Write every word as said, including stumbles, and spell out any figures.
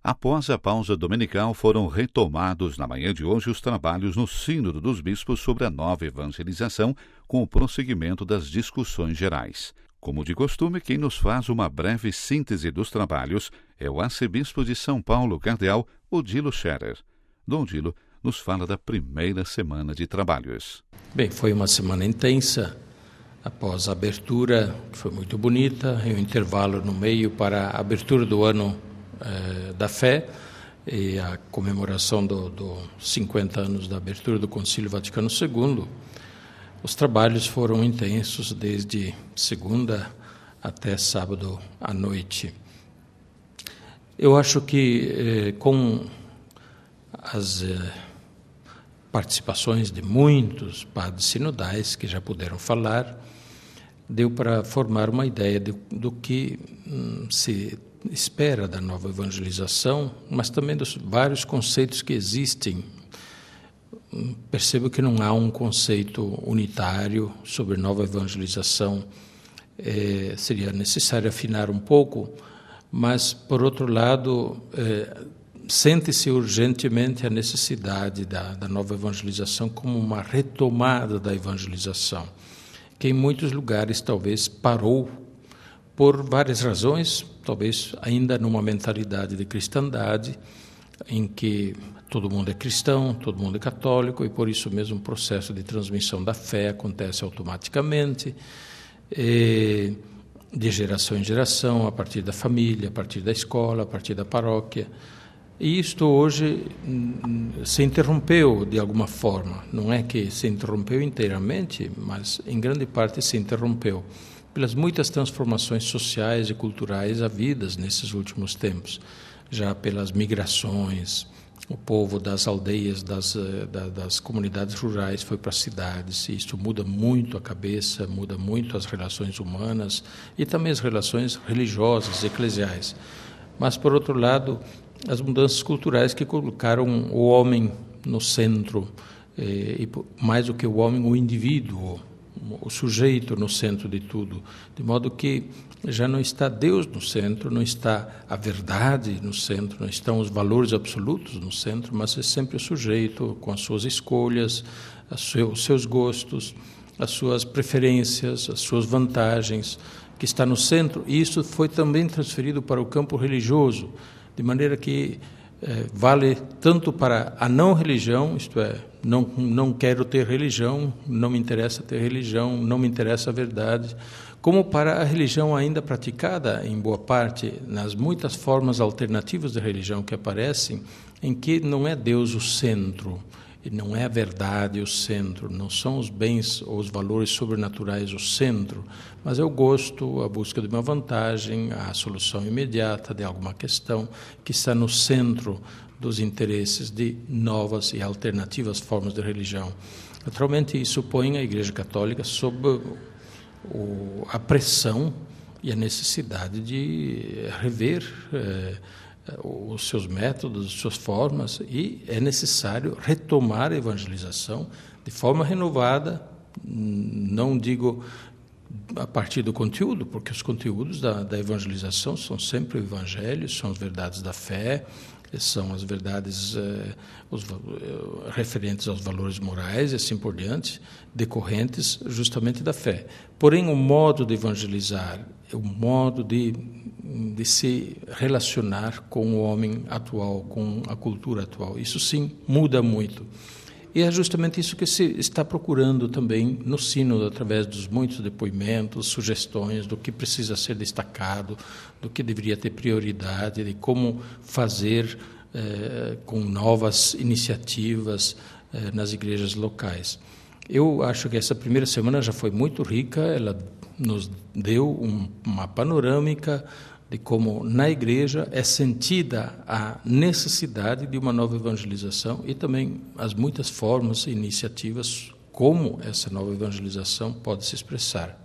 Após a pausa dominical, foram retomados na manhã de hoje os trabalhos no Sínodo dos Bispos sobre a nova evangelização, com o prosseguimento das discussões gerais. Como de costume, quem nos faz uma breve síntese dos trabalhos é o arcebispo de São Paulo, cardeal Odilo Scherer. Dom Odilo nos fala da primeira semana de trabalhos. Bem, foi uma semana intensa, após a abertura, que foi muito bonita, e um intervalo no meio para a abertura do ano eh, da fé e a comemoração dos do cinquenta anos da abertura do Concílio Vaticano segundo. Os trabalhos foram intensos desde segunda até sábado à noite. Eu acho que eh, com as eh, participações de muitos padres sinodais que já puderam falar, deu para formar uma ideia de, do que hum, se espera da nova evangelização, mas também dos vários conceitos que existem. Percebo que não há um conceito unitário sobre nova evangelização. É, seria necessário afinar um pouco, mas, por outro lado, é, sente-se urgentemente a necessidade da, da nova evangelização como uma retomada da evangelização, que em muitos lugares talvez parou por várias razões, talvez ainda numa mentalidade de cristandade, em que todo mundo é cristão, todo mundo é católico, e por isso mesmo o processo de transmissão da fé acontece automaticamente, e, de geração em geração, a partir da família, a partir da escola, a partir da paróquia. E isto hoje se interrompeu de alguma forma. Não é que se interrompeu inteiramente, mas em grande parte se interrompeu pelas muitas transformações sociais e culturais havidas nesses últimos tempos, já pelas migrações. O povo das aldeias, das, das comunidades rurais foi para as cidades, e isso muda muito a cabeça, muda muito as relações humanas e também as relações religiosas, eclesiais. Mas, por outro lado, as mudanças culturais que colocaram o homem no centro, e mais do que o homem, o indivíduo, o sujeito no centro de tudo, de modo que já não está Deus no centro, não está a verdade no centro, não estão os valores absolutos no centro, mas é sempre o sujeito com as suas escolhas, os seus gostos, as suas preferências, as suas vantagens, que está no centro. E isso foi também transferido para o campo religioso, de maneira que eh, vale tanto para a não religião, isto é, não, não quero ter religião, não me interessa ter religião, não me interessa a verdade, como para a religião ainda praticada, em boa parte, nas muitas formas alternativas de religião que aparecem, em que não é Deus o centro, e não é a verdade o centro, não são os bens ou os valores sobrenaturais o centro, mas é o gosto, a busca de uma vantagem, a solução imediata de alguma questão que está no centro dos interesses de novas e alternativas formas de religião. Naturalmente, isso põe a Igreja Católica sob o, a pressão e a necessidade de rever eh, os seus métodos, as suas formas, e é necessário retomar a evangelização de forma renovada, não digo a partir do conteúdo, porque os conteúdos da, da evangelização são sempre o Evangelho, são as verdades da fé, são as verdades eh, os, eh, referentes aos valores morais e assim por diante, decorrentes justamente da fé. Porém, o modo de evangelizar, o modo de, de se relacionar com o homem atual, com a cultura atual, isso sim muda muito. E é justamente isso que se está procurando também no sínodo, através dos muitos depoimentos, sugestões do que precisa ser destacado, do que deveria ter prioridade, de como fazer eh, com novas iniciativas eh, nas igrejas locais. Eu acho que essa primeira semana já foi muito rica, ela nos deu um, uma panorâmica de como na igreja é sentida a necessidade de uma nova evangelização e também as muitas formas e iniciativas como essa nova evangelização pode se expressar.